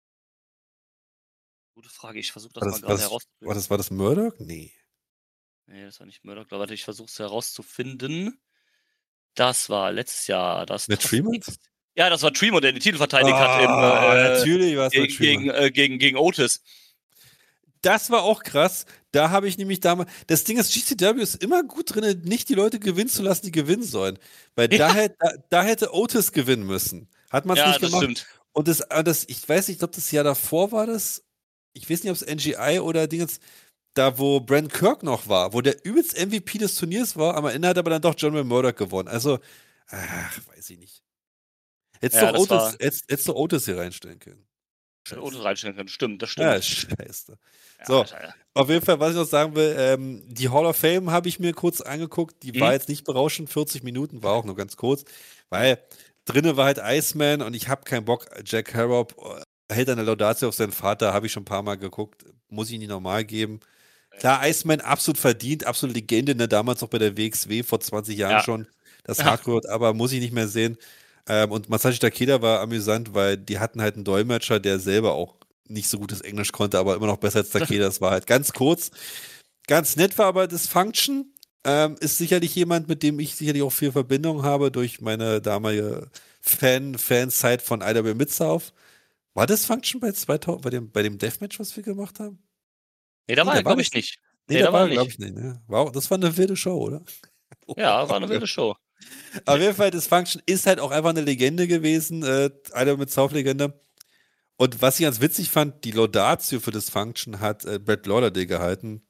[SPEAKER 3] Gute Frage, ich versuche das mal gerade herauszufinden.
[SPEAKER 4] War das Murdoch? Nee.
[SPEAKER 3] Nee, das war nicht Murdoch. Warte, ich versuche es herauszufinden. Das war letztes Jahr das
[SPEAKER 4] Matt Tremont?
[SPEAKER 3] Ja, das war Trimo, der den Titel verteidigt hat
[SPEAKER 4] natürlich war es
[SPEAKER 3] gegen Otis.
[SPEAKER 4] Das war auch krass. Da habe ich nämlich damals. Das Ding ist, GCW ist immer gut drin, nicht die Leute gewinnen zu lassen, die gewinnen sollen. Weil da hätte Otis gewinnen müssen. Hat man es nicht gemacht. Stimmt. Und das, ich weiß nicht, ich glaube, das Jahr davor war das. Ich weiß nicht, ob es NGI oder Dingens, da wo Brent Kirk noch war, wo der übelst MVP des Turniers war, am Ende hat aber dann doch John Murdoch gewonnen. Also, weiß ich nicht. Hättest du Otis hier reinstellen können.
[SPEAKER 3] Otis reinstellen können, stimmt, das stimmt.
[SPEAKER 4] Ja, scheiße. So, auf jeden Fall, was ich noch sagen will, die Hall of Fame habe ich mir kurz angeguckt, die war jetzt nicht berauschend, 40 Minuten, war auch nur ganz kurz, weil drinnen war halt Iceman und ich habe keinen Bock, Jack Harrop hält eine Laudatio auf seinen Vater, habe ich schon ein paar Mal geguckt, muss ich ihn nicht normal geben. Klar, Iceman absolut verdient, absolut Legende, ne, damals noch bei der WXW, vor 20 Jahren schon, das Hardcore, aber muss ich nicht mehr sehen. Und Masashi Takeda war amüsant, weil die hatten halt einen Dolmetscher, der selber auch nicht so gutes Englisch konnte, aber immer noch besser als Takeda. Das war halt ganz kurz. Ganz nett war aber Dysfunction. Ist sicherlich jemand, mit dem ich sicherlich auch viel Verbindung habe durch meine damalige Fanzeit von IW Mid-South. War Dysfunction bei 2000, bei dem Deathmatch, was wir gemacht haben?
[SPEAKER 3] Nee, da war er, glaube ich, nicht.
[SPEAKER 4] Nee, da war glaube ich nicht. Ne? Wow, das war eine wilde Show, oder?
[SPEAKER 3] Ja, war eine wilde Show.
[SPEAKER 4] Auf jeden Fall, Dysfunction ist halt auch einfach eine Legende gewesen, eine mit South-Legende. Und was ich ganz witzig fand, die Laudatio für Dysfunction hat Brett Lauderdale gehalten.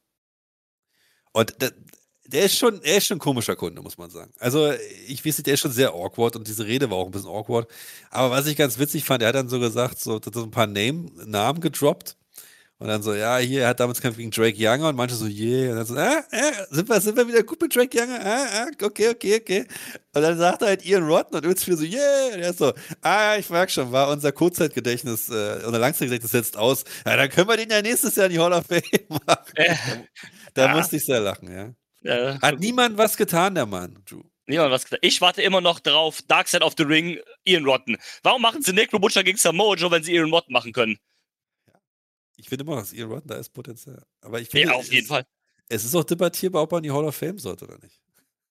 [SPEAKER 4] Und der ist schon ein komischer Kunde, muss man sagen. Also, ich weiß nicht, der ist schon sehr awkward und diese Rede war auch ein bisschen awkward. Aber was ich ganz witzig fand, er hat dann so gesagt, so ein paar Namen gedroppt. Und dann so, ja, hier, er hat damals gekämpft gegen Drake Younger und manche so, yeah. Und dann so, sind wir wieder gut mit Drake Younger? Okay. Und dann sagt er halt Ian Rotten und übrigens wieder so, yeah. Und er ist so, ich merke schon, war unser Kurzzeitgedächtnis, unser Langzeitgedächtnis setzt aus. Ja, dann können wir den ja nächstes Jahr in die Hall of Fame machen. Da musste ich sehr lachen, ja. Hat niemand was getan, der Mann, Drew.
[SPEAKER 3] Niemand was getan. Ich warte immer noch drauf, Dark Side of the Ring, Ian Rotten. Warum machen sie Necro Butcher gegen Samoa Joe, wenn sie Ian Rotten machen können?
[SPEAKER 4] Ich finde immer noch, dass Ian Rotten da ist Potenzial. Aber ich finde,
[SPEAKER 3] ja, auf jeden Fall.
[SPEAKER 4] Es ist auch debattierbar, ob er in die Hall of Fame sollte oder nicht.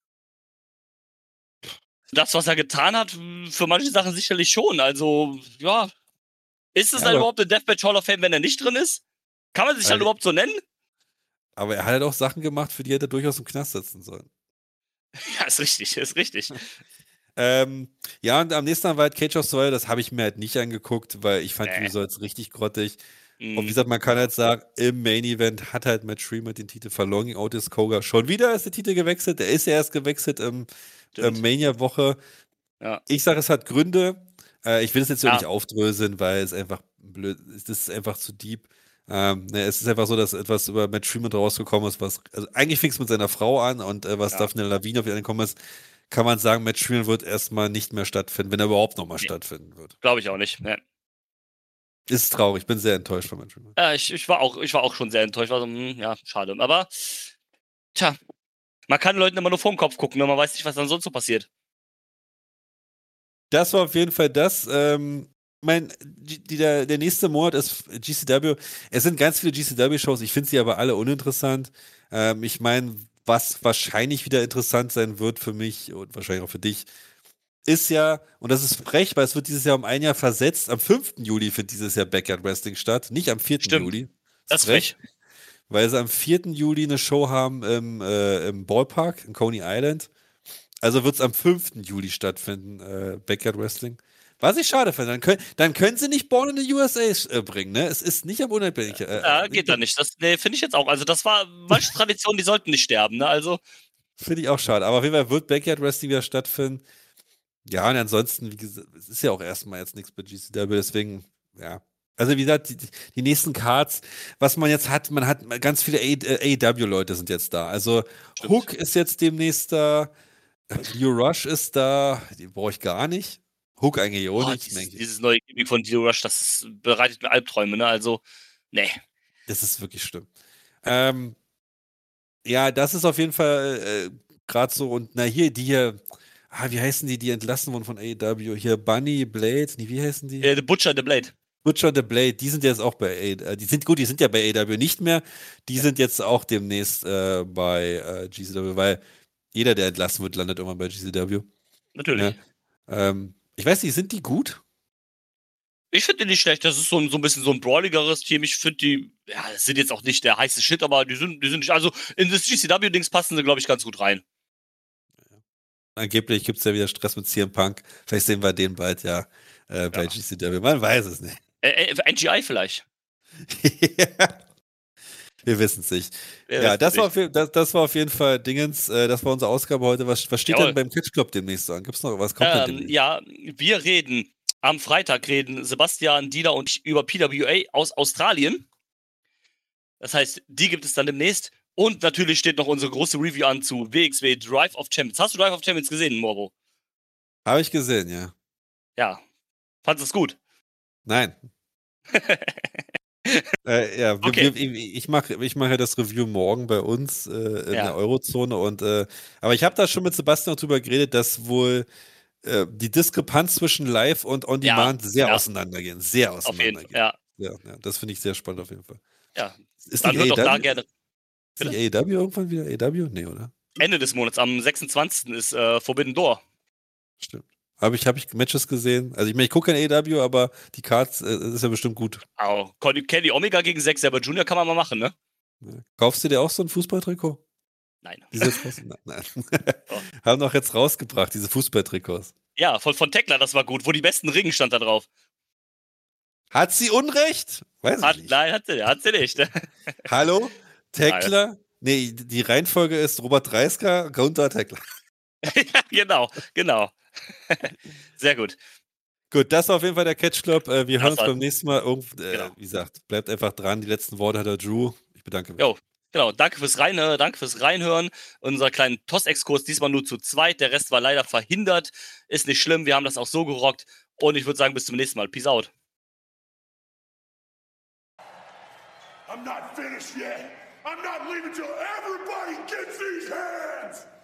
[SPEAKER 3] Das, was er getan hat, für manche Sachen sicherlich schon. Also, ja. Ist es dann überhaupt eine Deathmatch Hall of Fame, wenn er nicht drin ist? Kann man sich dann überhaupt so nennen?
[SPEAKER 4] Aber er hat halt auch Sachen gemacht, für die hätte er durchaus im Knast sitzen sollen.
[SPEAKER 3] Ja, ist richtig.
[SPEAKER 4] Ja, und am nächsten Mal war halt Cage of Soil, das habe ich mir halt nicht angeguckt, weil ich fand die Results richtig grottig. Und wie gesagt, man kann halt sagen, im Main Event hat halt Matt Tremont den Titel verloren gegen Otis Koga. Schon wieder ist der Titel gewechselt. Der ist ja erst gewechselt im Mania-Woche. Ja. Ich sage, es hat Gründe. Ich will es jetzt nicht aufdröseln, weil es einfach blöd ist. Das ist einfach zu deep. Es ist einfach so, dass etwas über Matt Tremont rausgekommen ist, was, also eigentlich fing es mit seiner Frau an und was Daphne Lavine auf ihn angekommen ist, kann man sagen, Matt Tremont wird erstmal nicht mehr stattfinden, wenn er überhaupt nochmal stattfinden wird.
[SPEAKER 3] Glaube ich auch nicht. Nee.
[SPEAKER 4] Ist traurig, ich bin sehr enttäuscht von Matt Tremont.
[SPEAKER 3] Ja, ich war auch schon sehr enttäuscht. Also, schade. Aber, man kann Leuten immer nur vor den Kopf gucken, wenn man weiß nicht, was dann sonst so passiert.
[SPEAKER 4] Das war auf jeden Fall das. Der nächste Monat ist GCW. Es sind ganz viele GCW-Shows, ich finde sie aber alle uninteressant. Ich meine, was wahrscheinlich wieder interessant sein wird für mich und wahrscheinlich auch für dich, ist ja, und das ist frech, weil es wird dieses Jahr um ein Jahr versetzt, am 5. Juli findet dieses Jahr Backyard Wrestling statt, nicht am 4. Juli.
[SPEAKER 3] Das ist frech.
[SPEAKER 4] Weil sie am 4. Juli eine Show haben im Ballpark in Coney Island. Also wird es am 5. Juli stattfinden, Backyard Wrestling. Was ich schade finde, dann können sie nicht Born in the USA bringen, ne? Es ist nicht am unabhängigen.
[SPEAKER 3] Geht da nicht. Das finde ich jetzt auch. Also das war manche Traditionen, die sollten nicht sterben, ne? Also.
[SPEAKER 4] Finde ich auch schade. Aber auf jeden Fall wird Backyard Wrestling wieder stattfinden. Ja, und ansonsten, wie gesagt, es ist ja auch erstmal jetzt nichts bei GCW, deswegen, ja. Also wie gesagt, die nächsten Cards, was man jetzt hat, man hat ganz viele AEW-Leute sind jetzt da. Also stimmt. Hook ist jetzt demnächst da, Leo Rush ist da, den brauche ich gar nicht. Hook eigentlich auch nicht.
[SPEAKER 3] Dieses neue Gimmick von Leo Rush, bereitet mir Albträume, ne? Also, nee.
[SPEAKER 4] Das ist wirklich schlimm. Ja, das ist auf jeden Fall gerade so, und wie heißen die entlassen wurden von AEW? Hier Bunny, Blade, wie heißen die?
[SPEAKER 3] The Butcher, The Blade.
[SPEAKER 4] Butcher, The Blade, die sind jetzt auch bei AEW. Die sind ja bei AEW nicht mehr. Die sind jetzt auch demnächst bei GCW, weil jeder, der entlassen wird, landet irgendwann bei GCW.
[SPEAKER 3] Natürlich.
[SPEAKER 4] Ja. Ich weiß nicht, sind die gut?
[SPEAKER 3] Ich finde die nicht schlecht. Das ist so ein bisschen so ein brawligeres Team. Ich finde die, ja, das sind jetzt auch nicht der heiße Shit, aber die sind nicht, also in das GCW-Dings passen sie, glaube ich, ganz gut rein.
[SPEAKER 4] Angeblich gibt es ja wieder Stress mit CM Punk. Vielleicht sehen wir den bald bei GCW. Man weiß es nicht.
[SPEAKER 3] NGI vielleicht.
[SPEAKER 4] Wir wissen es nicht. Das war auf jeden Fall Dingens. Das war unsere Ausgabe heute. Was steht denn beim Catch Club demnächst so an? Gibt es noch was? Kommt denn demnächst?
[SPEAKER 3] Ja, wir reden am Freitag, Sebastian, Dieter und ich über PWA aus Australien. Das heißt, die gibt es dann demnächst. Und natürlich steht noch unsere große Review an zu WXW Drive of Champions. Hast du Drive of Champions gesehen, Morbo?
[SPEAKER 4] Habe ich gesehen, ja.
[SPEAKER 3] Ja. Fandest du es gut?
[SPEAKER 4] Nein.
[SPEAKER 3] Okay.
[SPEAKER 4] Ich mache ja das Review morgen bei uns in der Eurozone. Aber ich habe da schon mit Sebastian drüber geredet, dass wohl die Diskrepanz zwischen Live und On-Demand sehr auseinandergehen. Sehr auseinandergehen. Ja, das finde ich sehr spannend auf jeden Fall.
[SPEAKER 3] Ja.
[SPEAKER 4] Ist
[SPEAKER 3] dann hört doch da gerne.
[SPEAKER 4] Ist die AEW irgendwann wieder AEW? Nee, oder?
[SPEAKER 3] Ende des Monats, am 26. ist Forbidden Door.
[SPEAKER 4] Stimmt. Habe ich Matches gesehen? Also ich gucke kein AEW, aber die Cards ist ja bestimmt gut.
[SPEAKER 3] Oh, Kenny Omega gegen Zack Sabre Jr. kann man mal machen, ne?
[SPEAKER 4] Ja. Kaufst du dir auch so ein Fußballtrikot?
[SPEAKER 3] Nein.
[SPEAKER 4] Nein. Oh. Haben doch jetzt rausgebracht, diese Fußballtrikots.
[SPEAKER 3] Ja, von Tekla, das war gut. Wo die besten Ringen stand da drauf.
[SPEAKER 4] Hat sie Unrecht? Weiß ich nicht.
[SPEAKER 3] Nein, hat sie nicht.
[SPEAKER 4] Hallo? Tekla? Nee, die Reihenfolge ist Robert Dreisker, Gunther, Tekla.
[SPEAKER 3] Ja, genau. Sehr gut.
[SPEAKER 4] Gut, das war auf jeden Fall der Catch Club. Wir hören uns beim nächsten Mal. Wie gesagt, bleibt einfach dran. Die letzten Worte hat der Drew. Ich bedanke mich.
[SPEAKER 3] Jo, genau. Danke fürs Reinhören. Unser kleinen TOS-Exkurs, diesmal nur zu zweit. Der Rest war leider verhindert. Ist nicht schlimm. Wir haben das auch so gerockt. Und ich würde sagen, bis zum nächsten Mal. Peace out.
[SPEAKER 2] I'm not finished yet. I'm not leaving till everybody gets these hands.